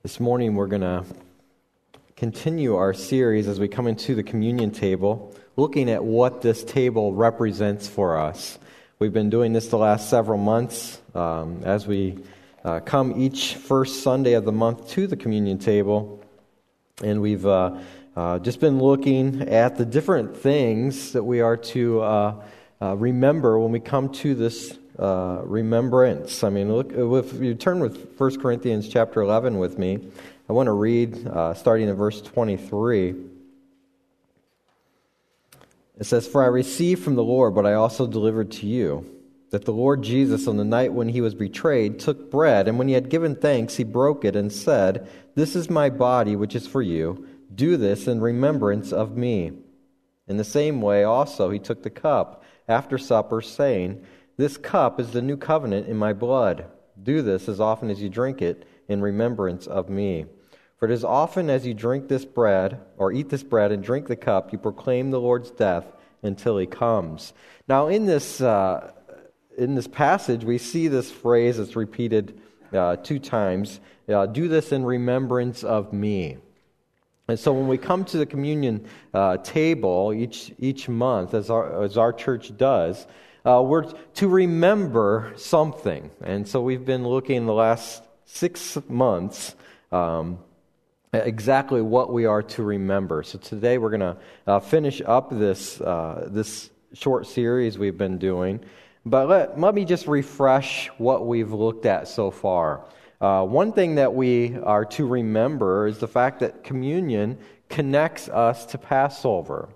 This morning we're going to continue our series as we come into the communion table, looking at what this table represents for us. We've been doing this the last several months as we come each first Sunday of the month to the communion table, and we've just been looking at the different things that we are to remember when we come to this remembrance. I mean, look, if you turn with 1 Corinthians chapter 11 with me, I want to read starting in verse 23. It says, "For I received from the Lord what I also delivered to you, that the Lord Jesus, on the night when he was betrayed, took bread, and when he had given thanks, he broke it and said, 'This is my body, which is for you. Do this in remembrance of me.' In the same way also he took the cup after supper, saying, 'This cup is the new covenant in my blood. Do this as often as you drink it in remembrance of me. For it is often as you drink this bread, or eat this bread and drink the cup, you proclaim the Lord's death until he comes.'" Now in this passage, we see this phrase that's repeated 2 times, "Do this in remembrance of me." And so when we come to the communion table each month, as our church does, we're to remember something. And so we've been looking in the last 6 months at exactly what we are to remember. So today we're going to finish up this short series we've been doing. But let me just refresh what we've looked at so far. One thing that we are to remember is the fact that communion connects us to Passover.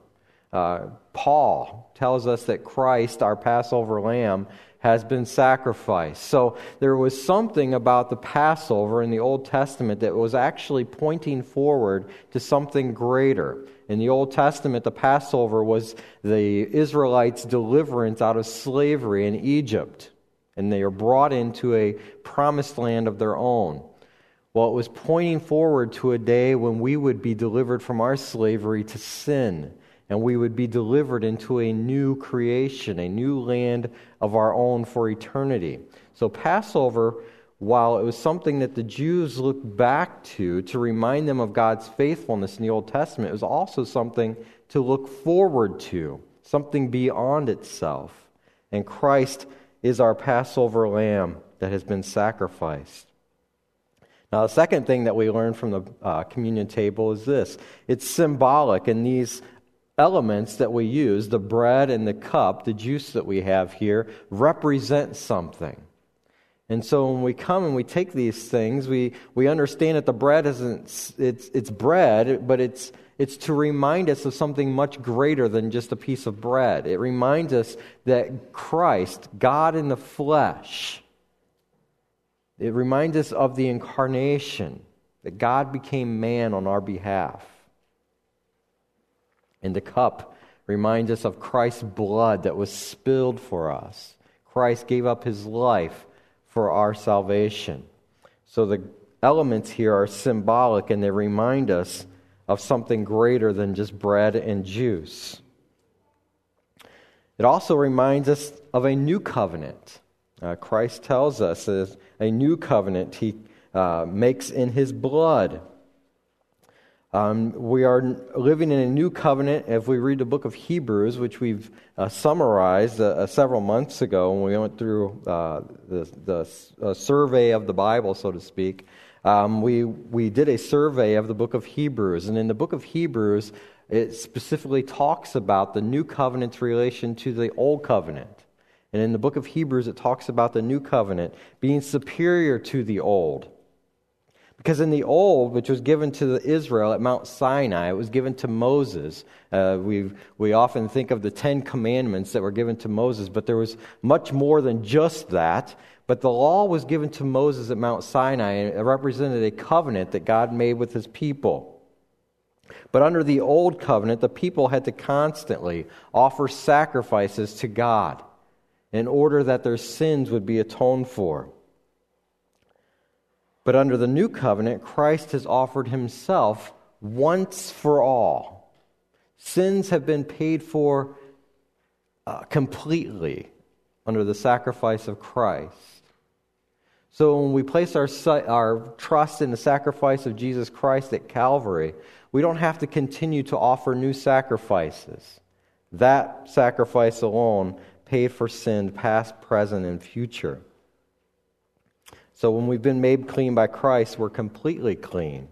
Paul tells us that Christ, our Passover lamb, has been sacrificed. So there was something about the Passover in the Old Testament that was actually pointing forward to something greater. In the Old Testament, the Passover was the Israelites' deliverance out of slavery in Egypt, and they are brought into a promised land of their own. Well, it was pointing forward to a day when we would be delivered from our slavery to sin, and we would be delivered into a new creation, a new land of our own for eternity. So Passover, while it was something that the Jews looked back to remind them of God's faithfulness in the Old Testament, it was also something to look forward to, something beyond itself. And Christ is our Passover lamb that has been sacrificed. Now, the second thing that we learn from the communion table is this. It's symbolic, and these elements that we use, the bread and the cup, the juice that we have here, represent something. And so when we come and we take these things, we understand that the bread isn't, it's bread, but it's to remind us of something much greater than just a piece of bread. It reminds us that Christ, God in the flesh, it reminds us of the incarnation, that God became man on our behalf. And the cup reminds us of Christ's blood that was spilled for us. Christ gave up his life for our salvation. So the elements here are symbolic, and they remind us of something greater than just bread and juice. It also reminds us of a new covenant. Christ tells us there's a new covenant he makes in his blood. We are living in a new covenant if we read the book of Hebrews, which we've summarized several months ago when we went through the survey of the Bible, so to speak. We did a survey of the book of Hebrews, and in the book of Hebrews, it specifically talks about the new covenant's relation to the old covenant. And in the book of Hebrews, it talks about the new covenant being superior to the old. Because in the old, which was given to Israel at Mount Sinai, it was given to Moses. We often think of the 10 Commandments that were given to Moses, but there was much more than just that. But the law was given to Moses at Mount Sinai, and it represented a covenant that God made with his people. But under the old covenant, the people had to constantly offer sacrifices to God in order that their sins would be atoned for. But under the new covenant, Christ has offered himself once for all. Sins have been paid for completely under the sacrifice of Christ. So when we place our trust in the sacrifice of Jesus Christ at Calvary, we don't have to continue to offer new sacrifices. That sacrifice alone paid for sin, past, present, and future. So when we've been made clean by Christ, we're completely clean.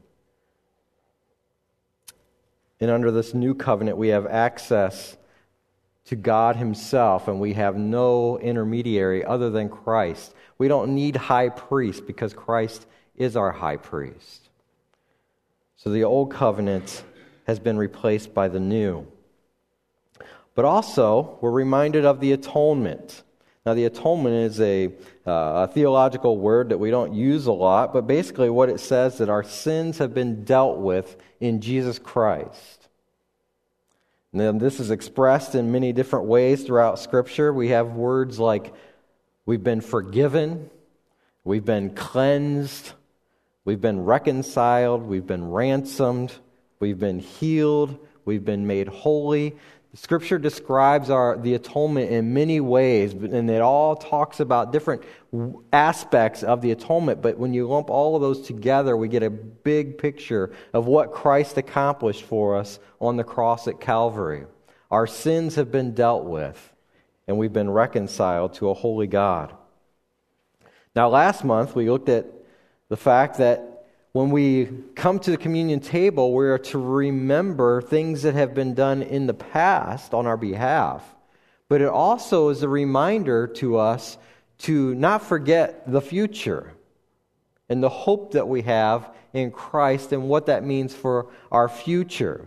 And under this new covenant, we have access to God Himself, and we have no intermediary other than Christ. We don't need high priest because Christ is our high priest. So the old covenant has been replaced by the new. But also, we're reminded of the atonement. Now, the atonement is a theological word that we don't use a lot, but basically what it says that our sins have been dealt with in Jesus Christ. And then this is expressed in many different ways throughout Scripture. We have words like we've been forgiven, we've been cleansed, we've been reconciled, we've been ransomed, we've been healed, we've been made holy. Scripture describes the atonement in many ways, and it all talks about different aspects of the atonement. But when you lump all of those together, we get a big picture of what Christ accomplished for us on the cross at Calvary. Our sins have been dealt with, and we've been reconciled to a holy God. Now, last month, we looked at the fact that when we come to the communion table, we are to remember things that have been done in the past on our behalf. But it also is a reminder to us to not forget the future and the hope that we have in Christ and what that means for our future.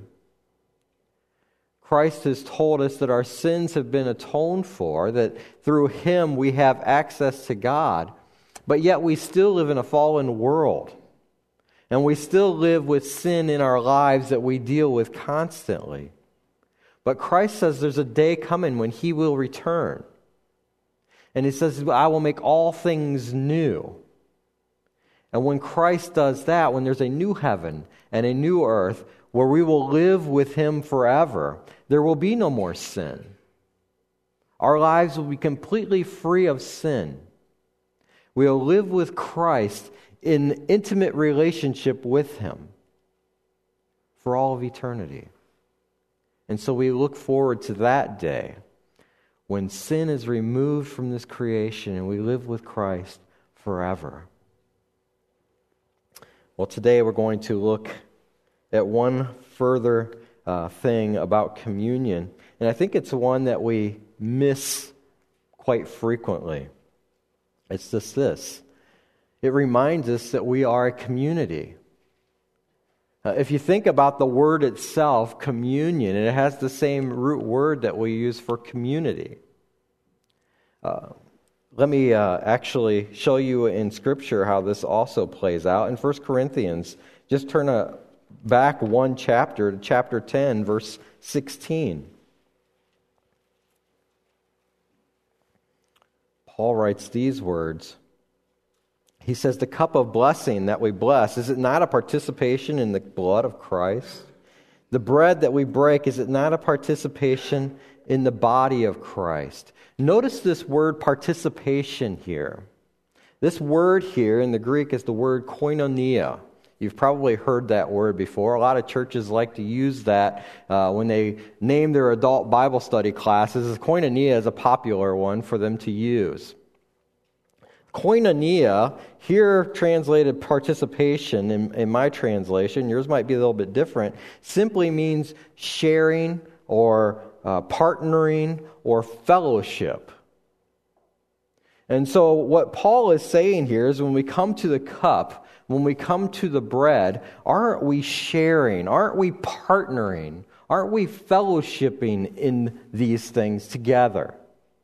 Christ has told us that our sins have been atoned for, that through Him we have access to God, but yet we still live in a fallen world. And we still live with sin in our lives that we deal with constantly. But Christ says there's a day coming when He will return. And He says, I will make all things new. And when Christ does that, when there's a new heaven and a new earth where we will live with Him forever, there will be no more sin. Our lives will be completely free of sin. We will live with Christ in intimate relationship with Him for all of eternity. And so we look forward to that day when sin is removed from this creation and we live with Christ forever. Well, today we're going to look at one further thing about communion, and I think it's one that we miss quite frequently. It's just this. It reminds us that we are a community. If you think about the word itself, communion, it has the same root word that we use for community. Let me actually show you in Scripture how this also plays out. In 1 Corinthians, just turn back one chapter to chapter 10, verse 16. Paul writes these words. He says, the cup of blessing that we bless, is it not a participation in the blood of Christ? The bread that we break, is it not a participation in the body of Christ? Notice this word participation here. This word here in the Greek is the word koinonia. You've probably heard that word before. A lot of churches like to use that when they name their adult Bible study classes. Koinonia is a popular one for them to use. Koinonia, here translated participation in my translation, yours might be a little bit different, simply means sharing or partnering or fellowship. And so what Paul is saying here is when we come to the cup, when we come to the bread, aren't we sharing? Aren't we partnering? Aren't we fellowshipping in these things together?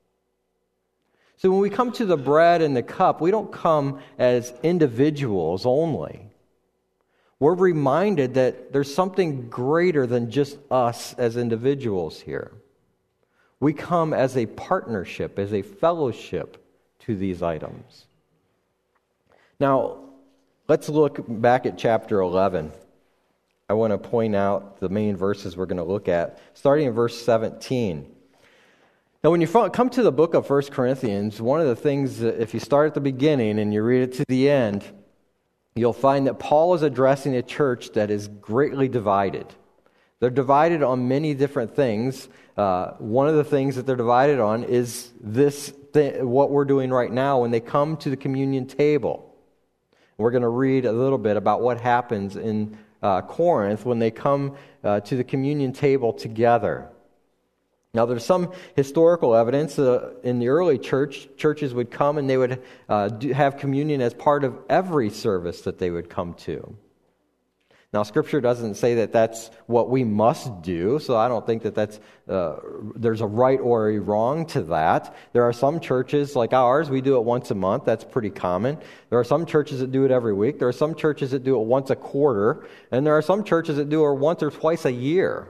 So when we come to the bread and the cup, we don't come as individuals only. We're reminded that there's something greater than just us as individuals here. We come as a partnership, as a fellowship to these items. Now, let's look back at chapter 11. I want to point out the main verses we're going to look at, starting in verse 17. Now, when you come to the book of 1 Corinthians, one of the things, if you start at the beginning and you read it to the end, you'll find that Paul is addressing a church that is greatly divided. They're divided on many different things. One of the things that they're divided on is what we're doing right now when they come to the communion table. We're going to read a little bit about what happens in Corinth when they come to the communion table together. Now, there's some historical evidence in the early churches would come and they would have communion as part of every service that they would come to. Now, Scripture doesn't say that that's what we must do, so I don't think that there's a right or a wrong to that. There are some churches like ours, we do it once a month. That's pretty common. There are some churches that do it every week. There are some churches that do it once a quarter, and there are some churches that do it once or twice a year.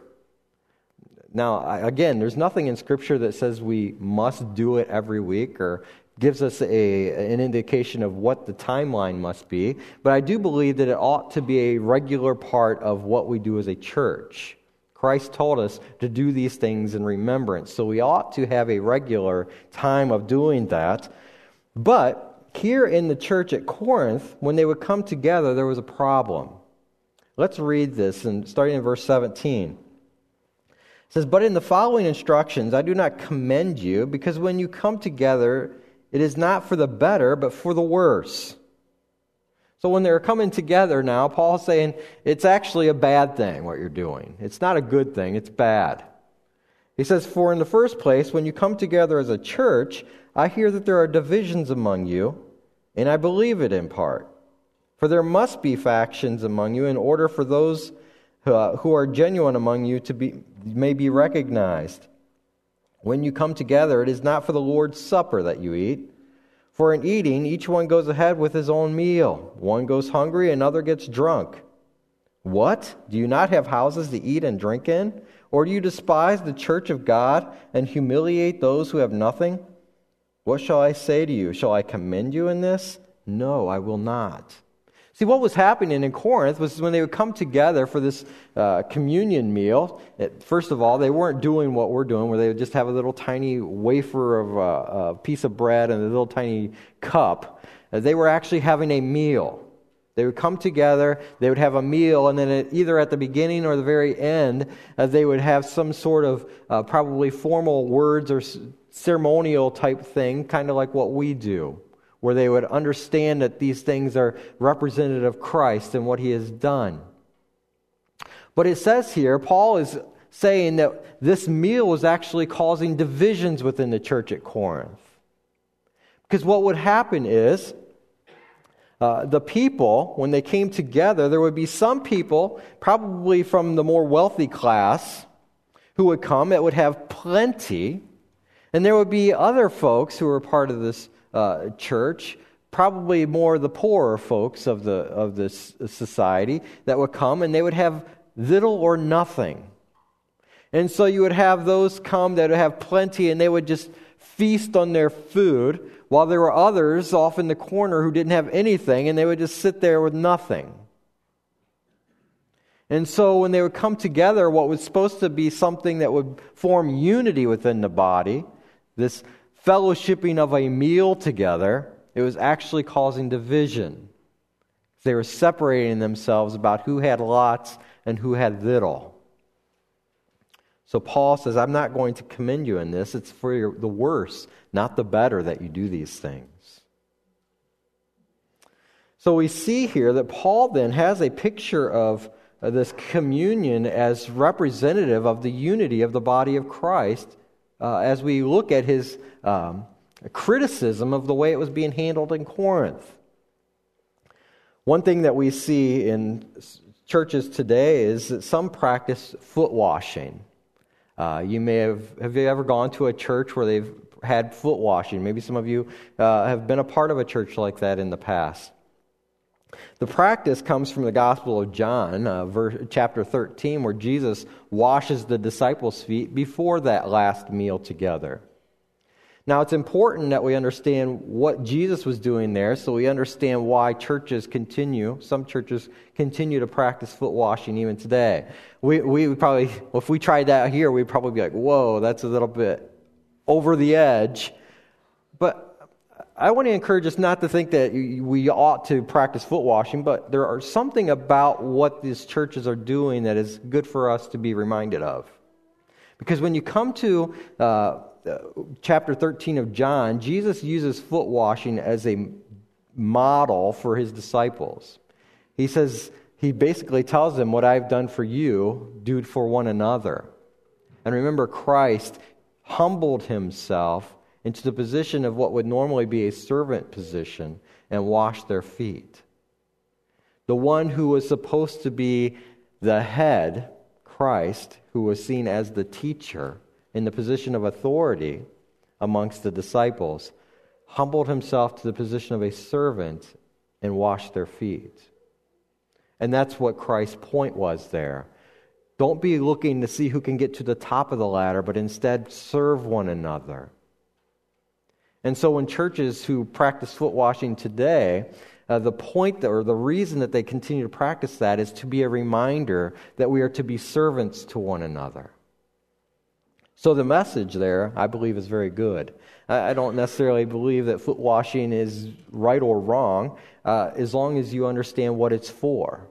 Now, again, there's nothing in Scripture that says we must do it every week or gives us an indication of what the timeline must be. But I do believe that it ought to be a regular part of what we do as a church. Christ told us to do these things in remembrance. So we ought to have a regular time of doing that. But here in the church at Corinth, when they would come together, there was a problem. Let's read this, and starting in verse 17. It says, "But in the following instructions I do not commend you, because when you come together, it is not for the better, but for the worse." So when they're coming together now, Paul's saying it's actually a bad thing what you're doing. It's not a good thing, it's bad. He says, "For in the first place, when you come together as a church, I hear that there are divisions among you, and I believe it in part. For there must be factions among you in order for those who are genuine among you may be recognized. When you come together, it is not for the Lord's Supper that you eat. For in eating, each one goes ahead with his own meal. One goes hungry, another gets drunk. What? Do you not have houses to eat and drink in? Or do you despise the church of God and humiliate those who have nothing? What shall I say to you? Shall I commend you in this? No, I will not." See, what was happening in Corinth was when they would come together for this communion meal, first of all, they weren't doing what we're doing, where they would just have a little tiny wafer of a piece of bread and a little tiny cup. They were actually having a meal. They would come together, they would have a meal, and then either at the beginning or the very end, they would have some sort of probably formal words or ceremonial type thing, kind of like what we do, where they would understand that these things are representative of Christ and what He has done. But it says here, Paul is saying that this meal was actually causing divisions within the church at Corinth. Because what would happen is, the people, when they came together, there would be some people, probably from the more wealthy class, who would come that would have plenty, and there would be other folks who were part of this church, probably more the poorer folks of this society, that would come and they would have little or nothing. And so you would have those come that would have plenty and they would just feast on their food, while there were others off in the corner who didn't have anything and they would just sit there with nothing. And so when they would come together, what was supposed to be something that would form unity within the body, this fellowshipping of a meal together, it was actually causing division. They were separating themselves about who had lots and who had little. So Paul says, I'm not going to commend you in this. It's for the worse, not the better, that you do these things. So we see here that Paul then has a picture of this communion as representative of the unity of the body of Christ, as we look at his criticism of the way it was being handled in Corinth. One thing that we see in churches today is that some practice foot washing. You may have you ever gone to a church where they've had foot washing? Maybe some of you have been a part of a church like that in the past. The practice comes from the Gospel of John, chapter 13, where Jesus washes the disciples' feet before that last meal together. Now, it's important that we understand what Jesus was doing there, so we understand why some churches continue to practice foot washing even today. We probably, if we tried that here, we'd probably be like, whoa, that's a little bit over the edge. But I want to encourage us not to think that we ought to practice foot washing, but there are something about what these churches are doing that is good for us to be reminded of. Because when you come to chapter 13 of John, Jesus uses foot washing as a model for his disciples. He basically tells them, what I've done for you, do for one another. And remember, Christ humbled himself into the position of what would normally be a servant position and washed their feet. The one who was supposed to be the head, Christ, who was seen as the teacher in the position of authority amongst the disciples, humbled himself to the position of a servant and washed their feet. And that's what Christ's point was there. Don't be looking to see who can get to the top of the ladder, but instead serve one another. And so in churches who practice foot washing today, the point or the reason that they continue to practice that is to be a reminder that we are to be servants to one another. So the message there, I believe, is very good. I don't necessarily believe that foot washing is right or wrong, as long as you understand what it's for.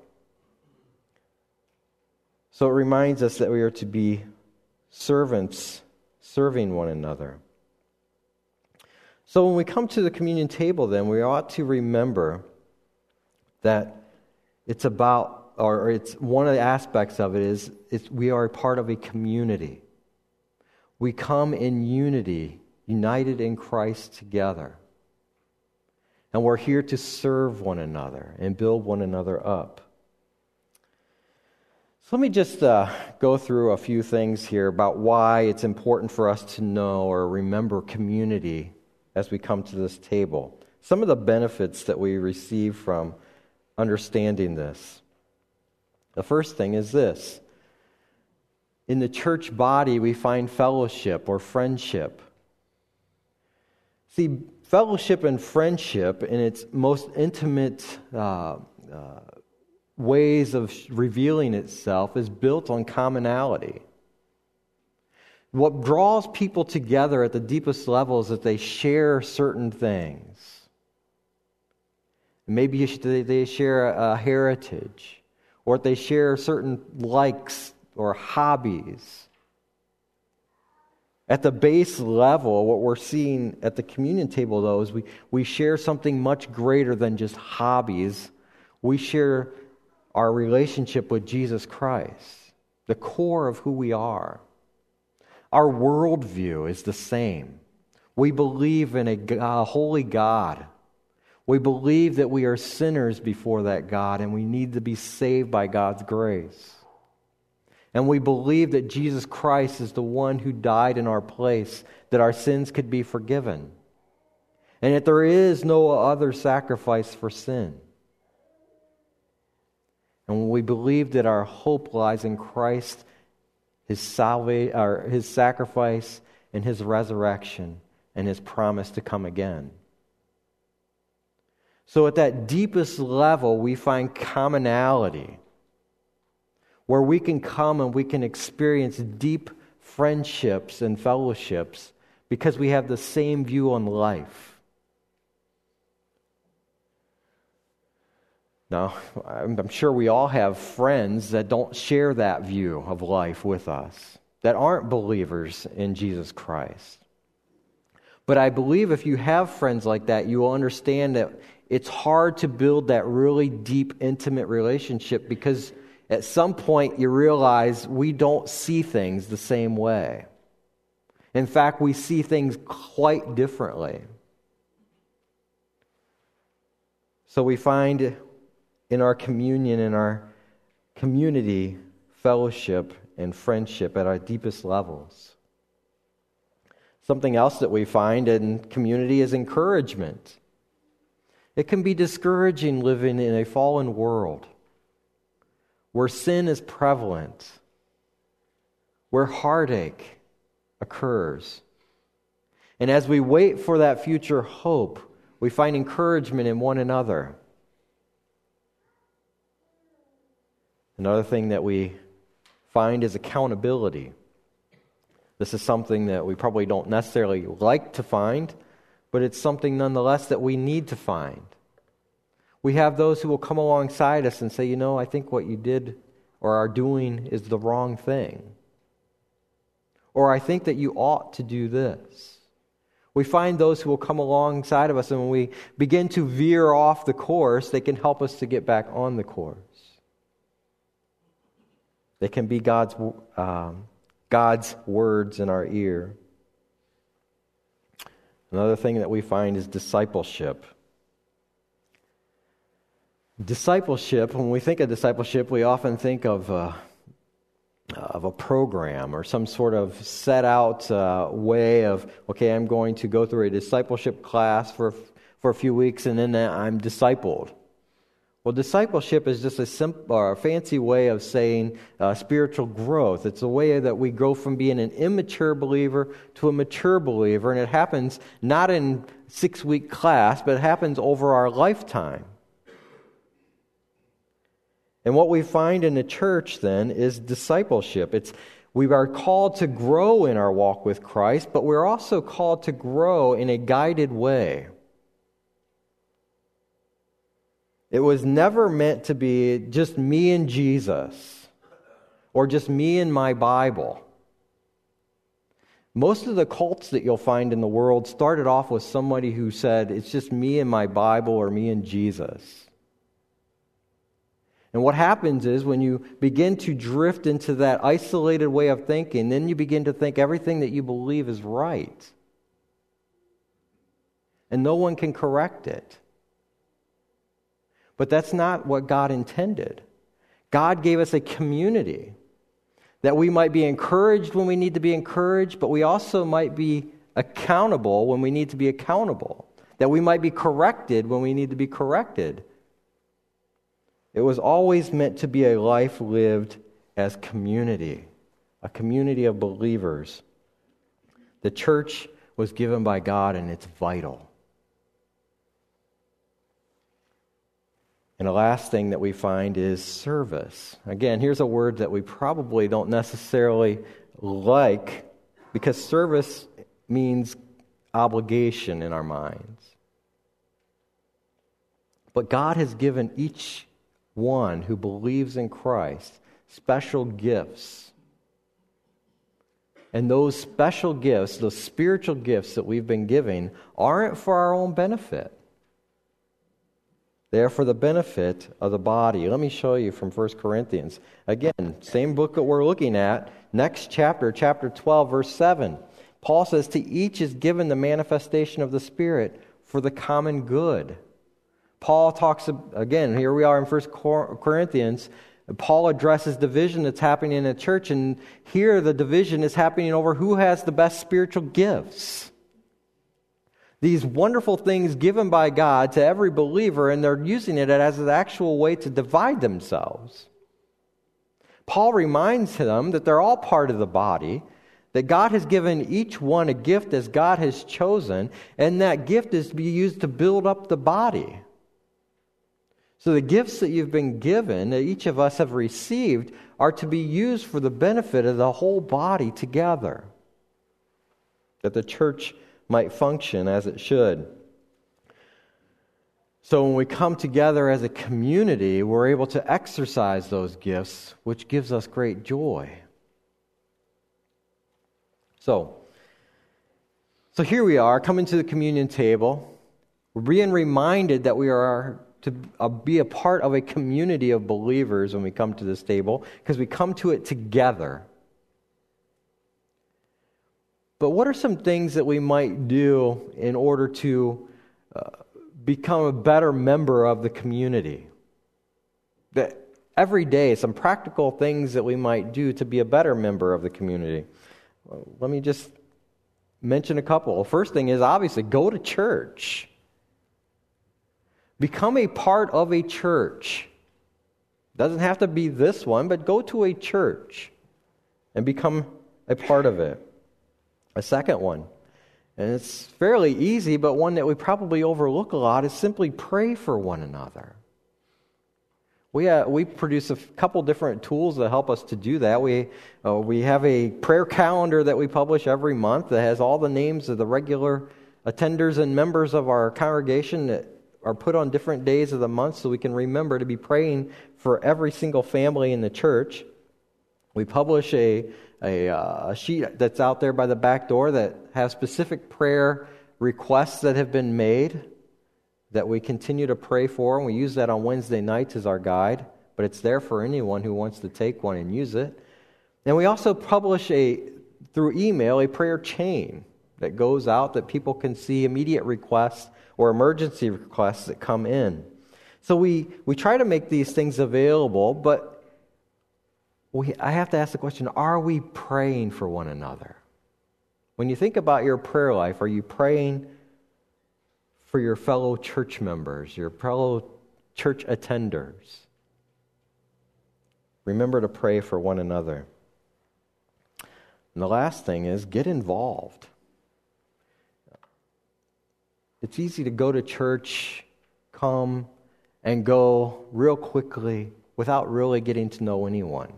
So it reminds us that we are to be servants, serving one another. So when we come to the communion table, then, we ought to remember that it's about, or it's one of the aspects of it is we are a part of a community. We come in unity, united in Christ together. And we're here to serve one another and build one another up. So let me just go through a few things here about why it's important for us to know or remember community as we come to this table. Some of the benefits that we receive from understanding this. The first thing is this. In the church body, we find fellowship or friendship. See, fellowship and friendship in its most intimate ways of revealing itself is built on commonality. What draws people together at the deepest level is that they share certain things. Maybe they share a heritage, or they share certain likes or hobbies. At the base level, what we're seeing at the communion table, though, is we share something much greater than just hobbies. We share our relationship with Jesus Christ, the core of who we are. Our worldview is the same. We believe in a holy God. We believe that we are sinners before that God and we need to be saved by God's grace. And we believe that Jesus Christ is the one who died in our place, that our sins could be forgiven. And that there is no other sacrifice for sin. And we believe that our hope lies in Christ, His sacrifice, and His resurrection, and His promise to come again. So at that deepest level, we find commonality, where we can come and we can experience deep friendships and fellowships because we have the same view on life. Now, I'm sure we all have friends that don't share that view of life with us, that aren't believers in Jesus Christ. But I believe if you have friends like that, you will understand that it's hard to build that really deep, intimate relationship because at some point you realize we don't see things the same way. In fact, we see things quite differently. So we find in our communion, in our community, fellowship and friendship at our deepest levels. Something else that we find in community is encouragement. It can be discouraging living in a fallen world where sin is prevalent, where heartache occurs. And as we wait for that future hope, we find encouragement in one another. Another thing that we find is accountability. This is something that we probably don't necessarily like to find, but it's something nonetheless that we need to find. We have those who will come alongside us and say, I think what you did or are doing is the wrong thing. Or I think that you ought to do this. We find those who will come alongside of us, and when we begin to veer off the course, they can help us to get back on the course. They can be God's words in our ear. Another thing that we find is discipleship. Discipleship, when we think of discipleship, we often think of a program or some sort of set out way of, okay, I'm going to go through a discipleship class for a few weeks and then I'm discipled. Well, discipleship is just a simple or a fancy way of saying spiritual growth. It's a way that we go from being an immature believer to a mature believer, and it happens not in 6-week class, but it happens over our lifetime. And what we find in the church then is discipleship. We are called to grow in our walk with Christ, but we're also called to grow in a guided way. It was never meant to be just me and Jesus, or just me and my Bible. Most of the cults that you'll find in the world started off with somebody who said, it's just me and my Bible, or me and Jesus. And what happens is when you begin to drift into that isolated way of thinking, then you begin to think everything that you believe is right. And no one can correct it. But that's not what God intended. God gave us a community that we might be encouraged when we need to be encouraged, but we also might be accountable when we need to be accountable. That we might be corrected when we need to be corrected. It was always meant to be a life lived as community, a community of believers. The church was given by God, and it's vital. And the last thing that we find is service. Again, here's a word that we probably don't necessarily like, because service means obligation in our minds. But God has given each one who believes in Christ special gifts. And those special gifts, those spiritual gifts that we've been giving, aren't for our own benefit. They are for the benefit of the body. Let me show you from 1 Corinthians. Again, same book that we're looking at. Next chapter, chapter 12, verse 7. Paul says, to each is given the manifestation of the Spirit for the common good. Paul talks, again, here we are in 1 Corinthians. Paul addresses division that's happening in the church, and here the division is happening over who has the best spiritual gifts. These wonderful things given by God to every believer, and they're using it as an actual way to divide themselves. Paul reminds them that they're all part of the body, that God has given each one a gift as God has chosen, and that gift is to be used to build up the body. So the gifts that you've been given, that each of us have received, are to be used for the benefit of the whole body together, that the church might function as it should. So when we come together as a community, we're able to exercise those gifts, which gives us great joy. So So here we are, coming to the communion table. We're being reminded that we are to be a part of a community of believers when we come to this table, because we come to it together. But what are some things that we might do in order to become a better member of the community? That every day, some practical things that we might do to be a better member of the community. Let me just mention a couple. First thing is, obviously, go to church. Become a part of a church. Doesn't have to be this one, but go to a church and become a part of it. A second one, and it's fairly easy, but one that we probably overlook a lot, is simply pray for one another. We produce a couple different tools that help us to do that. We have a prayer calendar that we publish every month that has all the names of the regular attenders and members of our congregation that are put on different days of the month so we can remember to be praying for every single family in the church. We publish a sheet that's out there by the back door that has specific prayer requests that have been made that we continue to pray for, and we use that on Wednesday nights as our guide, but it's there for anyone who wants to take one and use it. And we also publish through email a prayer chain that goes out that people can see immediate requests or emergency requests that come in. So we try to make these things available, but I have to ask the question, are we praying for one another? When you think about your prayer life, are you praying for your fellow church members, your fellow church attenders? Remember to pray for one another. And the last thing is, get involved. It's easy to go to church, come, and go real quickly without really getting to know anyone.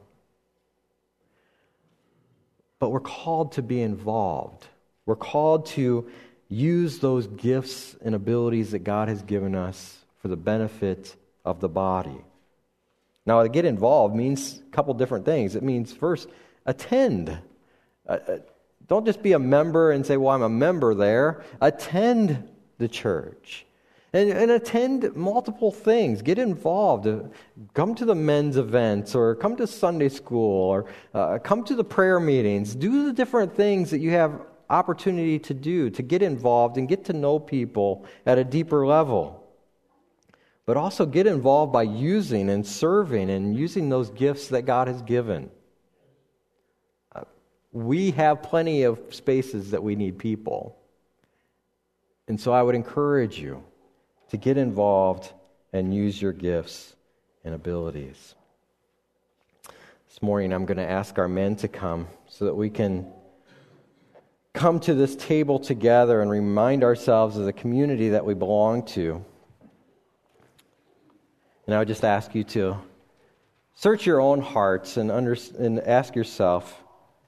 But we're called to be involved. We're called to use those gifts and abilities that God has given us for the benefit of the body. Now, to get involved means a couple different things. It means, first, attend. Don't just be a member and say, well, I'm a member there. Attend the church. And attend multiple things. Get involved. Come to the men's events, or come to Sunday school, or come to the prayer meetings. Do the different things that you have opportunity to do, to get involved and get to know people at a deeper level. But also get involved by using and serving and using those gifts that God has given. We have plenty of spaces that we need people. And so I would encourage you to get involved and use your gifts and abilities. This morning I'm going to ask our men to come so that we can come to this table together and remind ourselves of the community that we belong to. And I would just ask you to search your own hearts and ask yourself,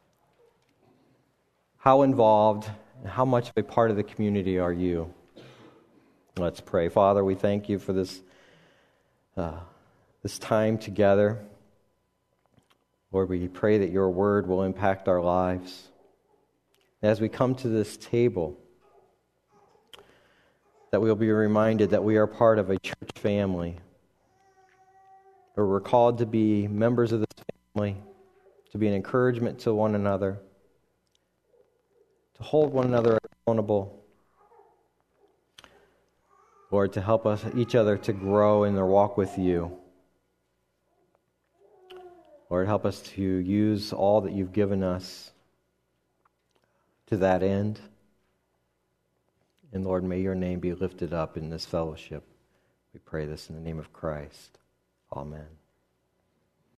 how involved and how much of a part of the community are you? Let's pray. Father, we thank you for this time together. Lord, we pray that your word will impact our lives. As we come to this table, that we'll be reminded that we are part of a church family, where we're called to be members of this family, to be an encouragement to one another, to hold one another accountable, Lord, to help us each other to grow in their walk with you. Lord, help us to use all that you've given us to that end. And Lord, may your name be lifted up in this fellowship. We pray this in the name of Christ. Amen.